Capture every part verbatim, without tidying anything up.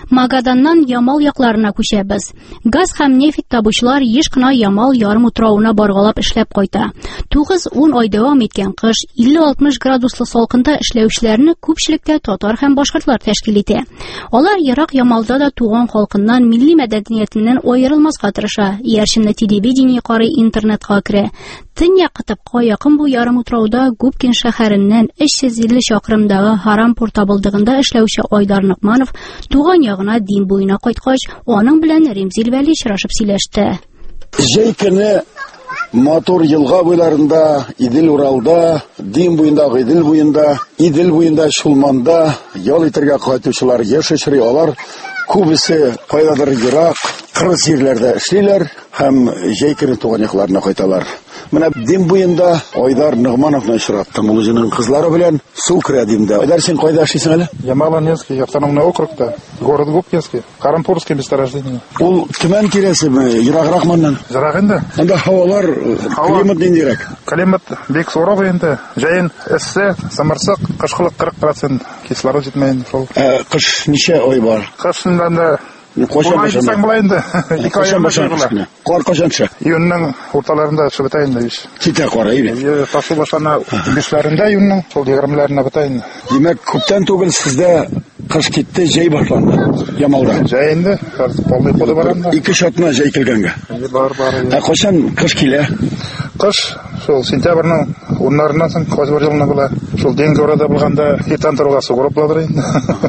Магаданнан Ямал якларына күчәбез. Газ һәм нефть табучылар еш кына Ямал ярым утравына баргалап эшләп кайта. тугыз-ун ай дәвам иткән кыш илле-алтмыш градуслы салкында эшләүчеләрне күпчелектә татар һәм башкортлар тәшкил итә. Алар ерак Ямалда да туган халкыннан, милли мәдәниятеннән аерылмаска тырыша. Иярченне телевидение карый, интернетка керә. Төньяк кытыпка якын бу ярым утрауда Губкин шәһәреннән өч йөз илле чакрымдагы Харампур табылдыгында эшләүче Айдар Ныкманов туган ягына дин буена кайткач, аның белән Римзил Вәли очрашып сөйләште. Җәй көне матур елга буйларында, Идел Уралда, Дин буендагы Идел буенда, Идел буенда Шулманда ял итәргә кайтучылар яшәшри, алар күбесе кайдадыр ерак, кырыс җирләрдә эшлиләр һәм җәй көне туган якларына кайталар. Менә Дин буенда Айдар Ныкмановны очраттым, ул үзенең кызлары белән су керә Димдә. Айдар, син кайда эшлисең әле? Ямал-Ненецкий автономный округта, город Губкинский, Харампурский месторождение. Ул Төмән тирәсеме, ераграк моннан? Ерак инде. Анда һавалар, климат ниндирәк? Климат бик суровый инде. Җәен эссе, самырсык, кышкылык кырык процент, кислород җитмәгән шул. Кыш ничә ай бар? Кышында да Кашан башында була инде. Ике ай башында. Кар кашан төшә? Июньнең урталарында төшеп бетә инде ич. Китә кара иде. Ташу башлана бишләрендә июньнең шул егермеләренә бетә инде. Димәк, күптән түгел сездә кыш китте, җәй башланды Ямалда. Җәй инде, полный ходы бар анда. Ике шатна җәй килгәнгә. Бар, бар. Ә кашан кыш килә? Кыш шул сентябрьнең уннарыннан соң кайбер елны була. Шул Денге урада булганда иртән торырга сугырып буладыр инде.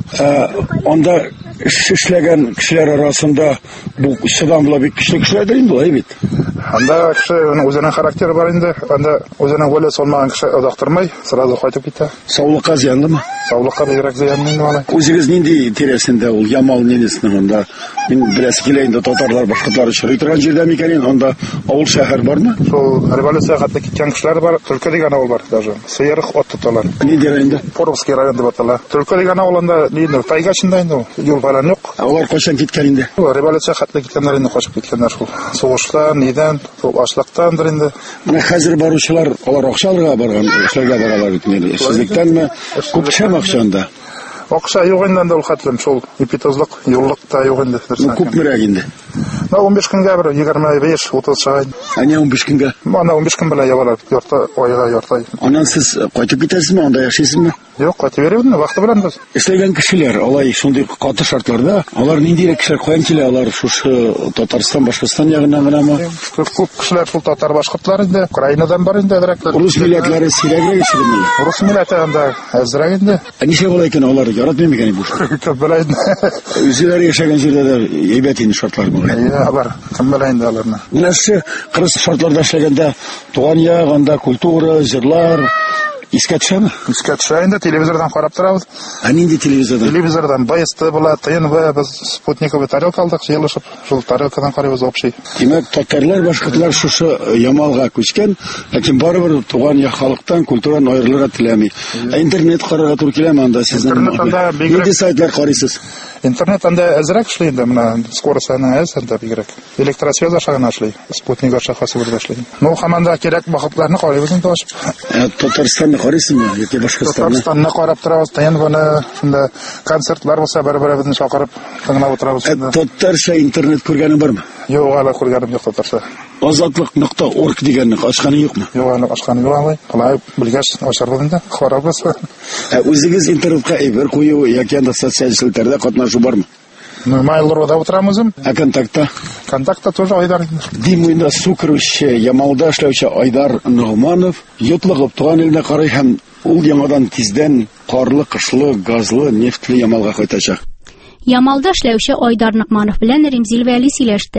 Анда эшләгән кешеләр арасында бу чыдамлы бик көчле кешеләрдер инде, ул бит. Анда кеше үзенең характеры бар инде. Анда үзенең воле салмаган кеше озактырмай, сразу кайтып китә. Саулыкка зыянлымы? Саулыкка бигрәк зыянлы инде алай. Үзегез нинди тирәсендә ул Ямал Ненецкийның анда? Мин беләс килә инде, татарлар, башкортлар чырый торган җирдә микән? Анда авыл шәһәр бармы? Шул революция хәтле киткән кешеләр бар. Төлке дигән авыл бар даже. Сыерык ат тоталар. Нинди районда? Поровский район дип атала. Төлке дигән авылында инде тайга чында инде ул. Юл фалан юк. Алар кайчан киткән инде? Революция хәтле киткәннәр инде качып киткәннәр шул. Сугыштан, нидән, шул ашлыктандыр инде. Менә хәзер баручылар, алар акча алырга барган, эшләргә баралар инде. Эшсезлектәнме? Күпчә акча анда. Акча юк инде ул хәтлем шул. Эпитозлык, юллык та юк инде. Күпмерәк инде. На он биш көнгә бер егерме биш утыз чыга. Аны он биш көнгә. Аны он биш көн белән ябалар. Ярты айга ярты. Аннан сез кайтып китәсезме, анда яшисезме? Юк, кайтып йөрибез, вакыты белән без. Эшләгән кешеләр, алай шундый каты шартларда, алар нинди кешеләр каян килә, алар шушы Татарстан, Башкортстан ягыннан гынамы? Күп кешеләр шул татар, башкортлар инде, Украинадан бар инде дирәк. Рус милләтләре сирәгрәк ишелми. Рус милләте анда әзрәк инде. Ничә була икән алар яратмый микән бу? Күп белә инде. Үзләре яшәгән җирдә дә әйбәт инде шартлар булган. Алар кем белә инде аларны. Менә шу кырыс шартларда эшләгәндә туган як, анда культура, җырлар искә төшәме? Искә төшә инде, телевизордан карап торабыз. Ә нинди телевизордан? Телевизордан БСТ була, ТНВ, без спутниковый тарелка алдык, җыелышып, шул тарелкадан карыйбыз общий. Димәк, татарлар, башкортлар шушы Ямалга күчкән, ләкин барыбер туган як халыктан, культурадан аерылырга теләми. Интернет карарга туры киләме анда сезнең? Интернетта нинди сайтлар карыйсыз? Интернет анда әзрәк эшли инде, менә скоростьны әз анда бигрәк. Электросвязь аша гына эшли, спутник аша хасы бер эшли. Ну, һаманда кирәк вакытларны карыйбыз инде ачып. Татарстанны карыйсызмы, яки Башкортстанны? Татарстанны карап торабыз, ТНВны, шунда концертлар булса, бер-беребезне чакырып тыңлап утырабыз. Татарча интернет күргәнең бармы? Юк, ала күргәнем юк татарча. Азатлык нокта орг дигәнне ачканы юкмы? Юк, аны ачканы юк алай. Алай белгәч ачарбыз инде, карабыз. Ә үзегез интернетка әйбер кую яки анда социаль челтәрдә катнашу бармы? Майлорда утырамыз. Ә контактта? Контакта тоже Айдар. Димуйда сукруче, Ямалда эшләүче Айдар Ногманов йотлыгып туган иленә карый һәм ул яңадан тиздән карлы, кышлы, газлы, нефтле Ямалга кайтачак. Ямалда эшләүче Айдар Ногманов белән Римзил Вәли сөйләште.